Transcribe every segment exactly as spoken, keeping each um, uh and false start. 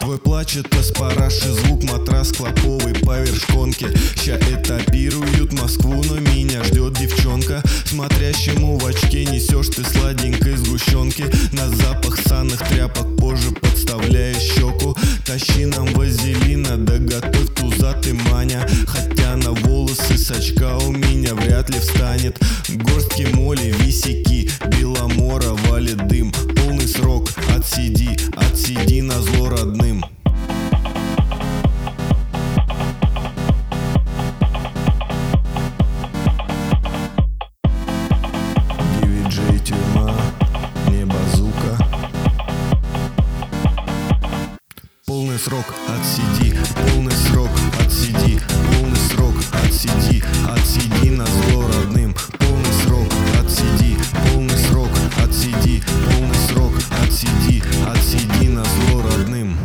Твой плач — это с параши, звук матрас клоповый по вершконке. Ща этапируют Москву, но меня ждет девчонка. Смотрящему в очке несешь ты сладенькой сгущенки. На запах ссаных тряпок позже подставляя щеку. Тащи нам вазелина, да готовь туза ты, Маня. Хотя на волосы с очка у меня вряд ли встанет. Горстки моли, висяки, Беломора валит дым. Полный срок, отсиди, отсиди назло родным. Ди-Джей Тюрьма, не базука. Полный срок, отсиди, полный срок, отсиди, полный срок, отсиди, отсиди назло родным. Полный срок, отсиди, полный срок, отсиди, полный срок, отсиди, отсиди назло родным.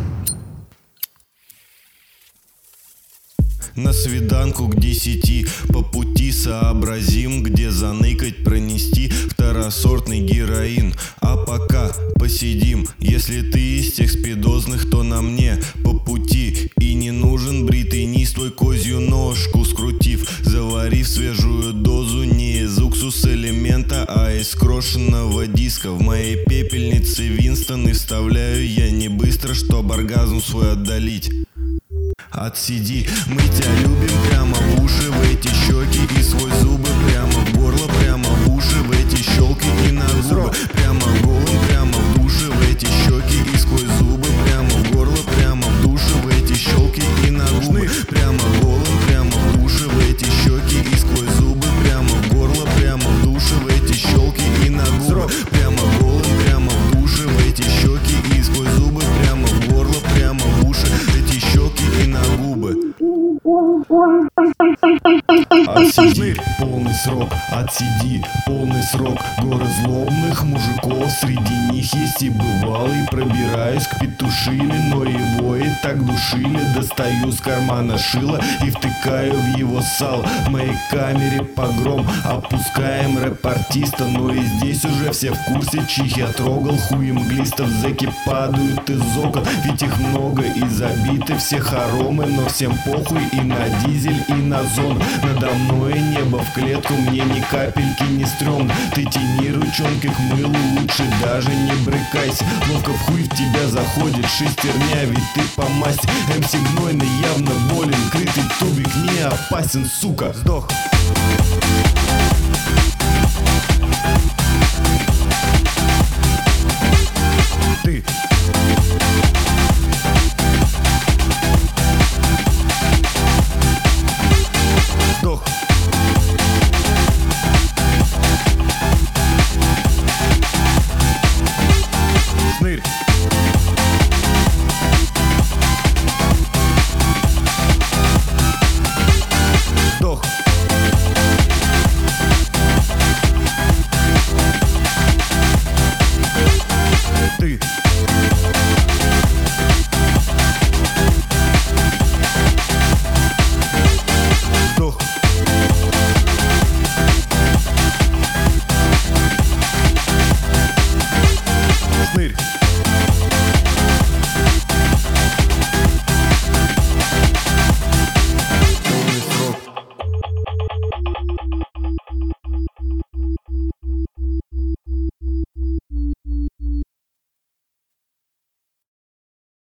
На свиданку к десяти по пути сообразим, где заныкать, пронести второсортный героин. А пока посидим, если ты из тех спидозных, то на мне по пути. И не нужен бритый низ, твой козью ножку скрутив, заварив свежую дозу не из уксус-элемента, а из крошенного диска. В моей пепельнице Винстон и вставляю я не быстро, чтоб оргазм свой отдалить. Отсиди, мы тебя любим прямо в уши, в эти щеки и свой зубы прямо в горло, прямо в уши, в эти щелки и на губы. Прямо голым, прямо в душе, в эти щеки и сквозь зубы, прямо в горло, прямо в душе, в эти щелки и на губы. Прямо голым, прямо в душе, в эти щеки и сквозь зубы, прямо в горло, прямо в душе, в эти щелки и на губы. Прямо голым, прямо в душе, в эти щеки и сквозь зубы, прямо в горло, прямо в уши, эти щеки и на губы. Отсиди, полный срок, отсиди, полный срок. Горы злобных мужиков, среди них есть и бывалый. Пробираюсь к петушиле, но его и так душили. Достаю с кармана шило и втыкаю в его сало. В моей камере погром, опускаем рэп-артиста. Но и здесь уже все в курсе, чих я трогал. Хуем глистов зэки падают из окон, ведь их много и забиты все хоромы. Но всем похуй и на дизель, и на зону. Надо мной небо в клетку, мне ни капельки не стрёмно. Ты тяни ручонки к мылу, лучше даже не брыкайся. Ловко в хуй в тебя заходит шестерня, ведь ты по масти. МС гнойный явно болен, крытый тубик не опасен, сука. Сдох.